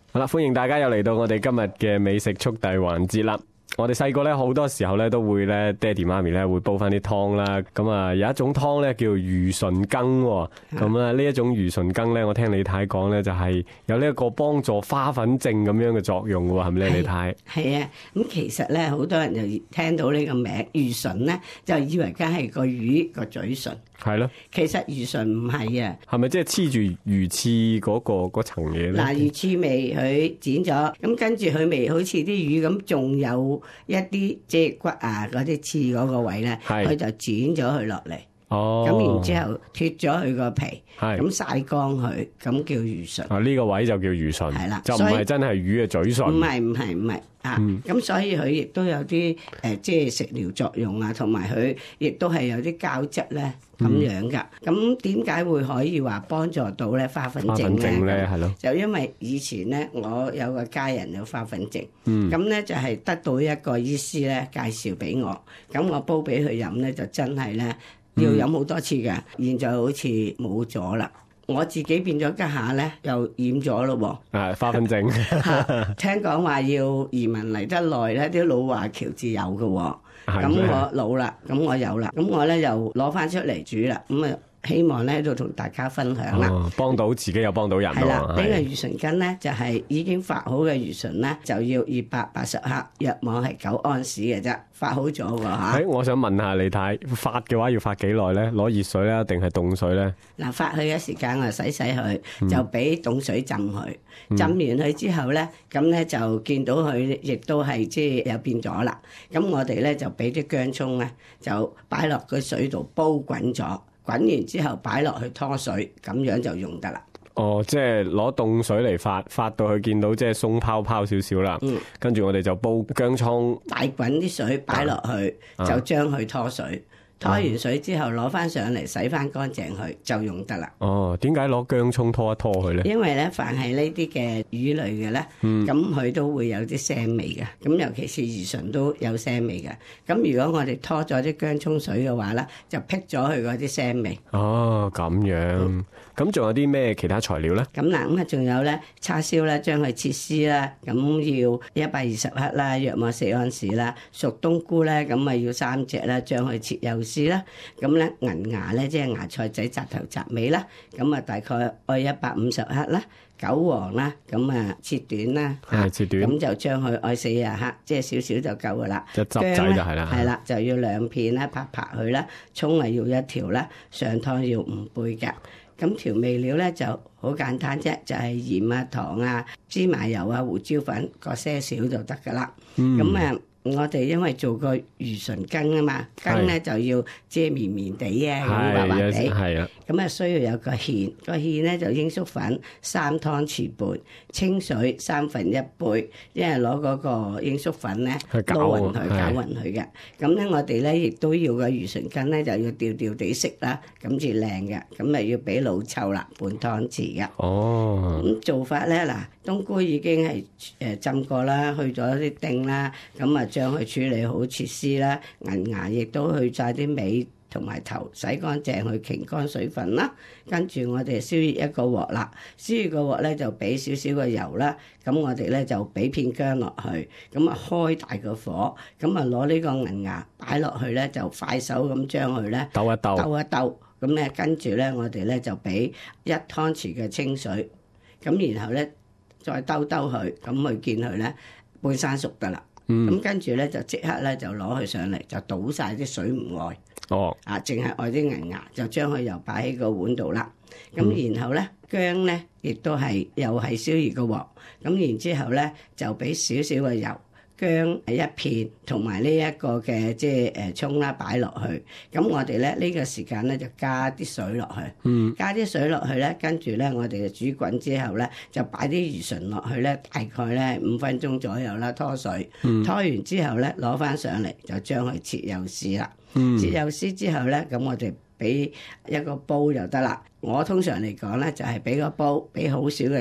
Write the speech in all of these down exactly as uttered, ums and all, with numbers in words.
好啦，歡迎大家又嚟到我哋今日嘅美食速遞環節啦。我哋細個咧好多時候咧都會咧，爹哋媽咪咧會煲翻啲湯啦。咁啊有一種湯咧叫魚唇羹，咁啊呢一種魚唇羹咧，我聽李太講咧就係有呢一個幫助花粉症咁樣嘅作用嘅喎，係咪咧李太？ 係啊，咁其實咧好多人就聽到呢個名魚唇咧，就以為梗係個魚個嘴唇。 係咯， 其實魚唇唔係啊， 係咪即係黐住魚翅嗰、嗰個嗰層嘢咧？ 嗱，魚翅尾佢剪咗，咁跟住佢尾好似啲魚咁，仲有一啲即係骨啊嗰啲刺嗰個位咧，佢就剪咗佢落嚟。 哦， 咁然之後脫咗佢個皮，咁曬乾佢，咁叫魚唇。 啊，呢、呢個位就叫魚唇， 係啦， 就唔係真係魚嘅嘴唇。 唔係唔係唔係啊！咁、嗯、所以佢亦都有啲誒、呃，即係食療作用啊，同埋佢亦都係有啲膠質咧咁樣噶。咁點解會可以話幫助到咧花粉症咧？係咯，就因為以前咧，我有個家人有花粉症，咁、嗯、咧就係、是、得到一個醫師咧介紹俾我，咁我煲俾佢飲咧，就真係咧。要飲好多次嘅，現在好似冇咗啦。我自己變咗家下咧，又染咗咯喎。 係花粉症。 聽講話要移民嚟得耐咧，啲老華僑至有嘅喎。咁我老啦，咁我有啦，咁我咧又攞翻出嚟煮啦。咁啊〜希望咧喺度同大家分享啦， 哦，幫到自己又幫到人。係啦， 呢個魚唇羹咧就係、是、已經發好嘅魚唇咧，就要二百八十克，約網係九安士嘅啫，發好咗喎嚇。 誒，我想問下李太，發嘅話要發幾耐咧？攞熱水咧，定係凍水咧？ 嗱，發佢嘅時間我洗洗佢， 嗯、 就俾凍水浸佢，浸完佢之後咧，咁咧就見到佢亦都係即係有變咗啦。咁我哋咧就俾啲薑葱咧，就擺落個水度煲滾咗。滾完之後擺落去拖水，咁樣就用得啦。 哦，即係攞凍水嚟發，發到去見到即係鬆泡泡少少啦。嗯，跟住我哋就煲薑葱， 大滾啲水擺落去，啊、就將佢拖水。拖完水之後攞翻上嚟洗翻乾淨佢就用得啦。 哦，點解攞薑葱拖一拖佢咧？ 因為咧，凡係呢啲嘅魚類嘅咧，咁佢、嗯、都會有啲腥味嘅。咁尤其是魚唇都有腥味嘅。咁如果我哋拖咗啲薑葱水嘅話咧，就辟咗佢嗰啲腥味。 哦，咁樣。咁仲、嗯、有啲咩其他材料咧？ 咁嗱，咁啊仲有咧叉燒啦，將佢切絲啦，咁要一百二十克啦，約莫四安士啦。熟冬菇咧，咁啊要三隻啦，將佢切幼絲啦。咁咧銀芽咧，即係芽菜仔摘頭摘尾啦。咁啊大概愛一百五十克啦。韭黃啦，咁啊切短啦， 係切短， 咁就將佢愛四十克，即係少少就夠噶啦。 一汁仔就係啦， 係啦，就要兩片啦，拍拍佢啦。葱啊要一條啦，上湯要五杯㗎。咁調味料咧就好簡單啫，就係、是、鹽啊、糖啊、芝麻油啊、胡椒粉各些少就得噶啦。咁啊、嗯。我哋因為做個魚唇羹啊嘛，羹咧就要即係綿綿地啊，咁滑滑地，係啊，咁啊需要有個芡，個芡咧就鷹粟粉三湯匙半，清水三分一杯，因為攞嗰個鷹粟粉咧撈勻佢，攪勻佢嘅。咁咧我哋咧亦都要個魚唇羹咧就要調調地色啦，咁至靚嘅。咁啊要俾老抽啦，半湯匙嘅。哦，咁做法咧嗱，冬菇已經係誒浸過啦，去咗啲丁啦，咁啊。將佢處理好切絲啦，銀芽亦都去晒啲尾同埋頭，洗乾淨去擎乾水分啦。跟住我哋燒熱一個鑊啦，燒熱個鑊咧就俾少少個油啦。咁我哋咧就俾片薑落去，咁啊開大個火，咁啊攞呢個銀芽擺落去咧，就快手咁將佢咧兜一兜， 兜一兜。咁咧跟住咧我哋咧就俾一湯匙嘅清水，咁然後咧再兜兜佢，咁佢見佢咧半生熟得啦。咁、嗯、跟住咧就即刻咧就攞佢上嚟，就倒晒啲水唔愛。哦，啊，淨係愛啲銀芽，就將佢又擺喺個碗度啦。咁、嗯、然後咧薑咧亦都係又係燒熱個鑊。咁然之後咧就俾少少嘅油。薑係一片，同埋呢一個嘅即係誒葱啦，擺落去。咁我哋咧呢個時間咧就加啲水落去，嗯、加啲水落去咧，跟住咧我哋就煮滾之後咧，就擺啲魚唇落去咧，大概咧五分鐘左右啦，拖水。嗯、拖完之後咧，攞翻上嚟就將佢切幼絲啦。嗯、切幼絲之後咧，咁我哋俾一個煲就得啦。我通常嚟講咧，就係俾個煲，俾好少嘅油。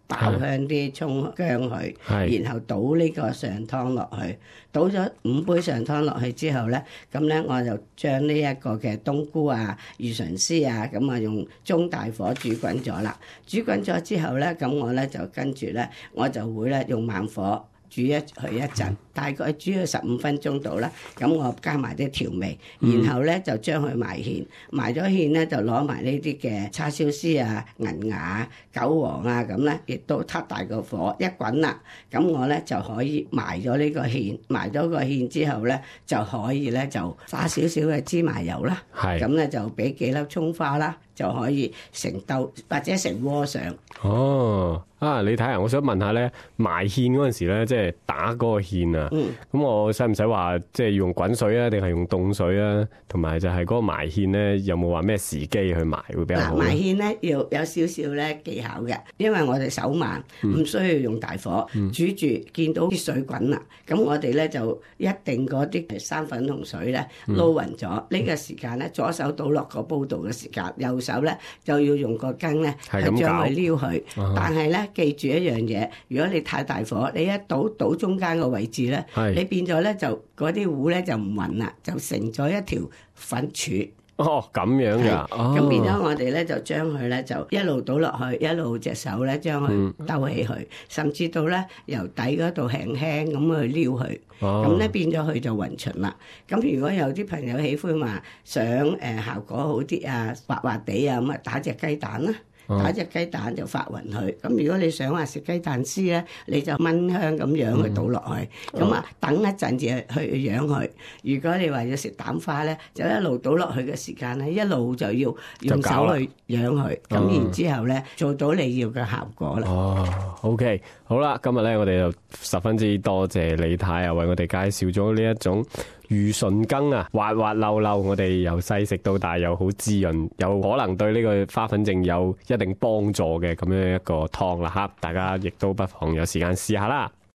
爆香啲葱薑佢， 係然後倒呢個上湯落去，倒咗五杯上湯落去之後咧，咁咧我就將呢一個嘅冬菇啊、魚唇絲啊，咁啊用中大火煮滾咗啦。煮滾咗之後咧，咁我咧就跟住咧，我就會咧用慢火煮一佢一陣，大概煮咗十五分鐘到啦。咁我加埋啲調味，然後咧就將佢埋芡，埋咗芡咧就攞埋呢啲嘅叉燒絲啊、銀芽、韭黃啊咁咧，亦都撻大個火一滾啦。咁我咧就可以埋咗呢個芡，埋咗個芡之後咧就可以咧就花少少嘅芝麻油啦， 係咁咧就俾幾粒葱花啦，就可以成兜或者成鍋上。 哦，啊，你睇下，我想問下咧，埋芡嗰陣時咧，即係打嗰個芡啊，咁、 嗯、 我使唔使話即係用滾水啊，定係用凍水啊？同埋就係嗰個埋芡咧，有冇話咩時機去埋會比較好？ 嗱，埋芡咧要有少少咧技巧嘅，因為我哋手慢，唔、嗯、需要用大火、嗯、煮住，見到啲水滾啦，咁我哋咧就一定嗰啲生粉同水咧撈勻咗，呢、嗯、個時間咧左手倒落個煲度嘅時間，右手咧就要用個羹咧係將佢撩佢。但係咧，記住一樣嘢，如果你太大火，你一倒倒中間個位置咧，你變咗咧就嗰啲糊咧就唔勻啦，就成咗一條粉柱。 哦，咁樣噶， 咁、哦、變咗我哋咧就將佢咧就一路倒落去，一路隻手咧將佢兜起佢、嗯，甚至到咧由底嗰度輕輕咁去撩佢，咁咧、哦、變咗佢就勻勻啦。咁如果有啲朋友喜歡話想誒、呃、效果好啲啊，滑滑地啊，咁啊打隻雞蛋啦。打隻雞蛋就發勻佢，咁如果你想話食雞蛋絲咧，你就燜香咁樣去倒落去，咁、嗯、啊等一陣至去養佢。如果你話要食蛋花咧，就一路倒落去嘅時間咧，一路就要用手去養佢，咁然之後咧做到你要嘅效果啦。 哦 ，OK， 好啦，今日咧我哋就十分之多謝李太啊，為我哋介紹咗呢一種魚唇羹啊，滑滑溜溜，我哋由細食到大，又好滋潤，有可能對呢個花粉症有一定幫助嘅咁樣一個湯啦吓，大家亦都不妨有時間試下啦。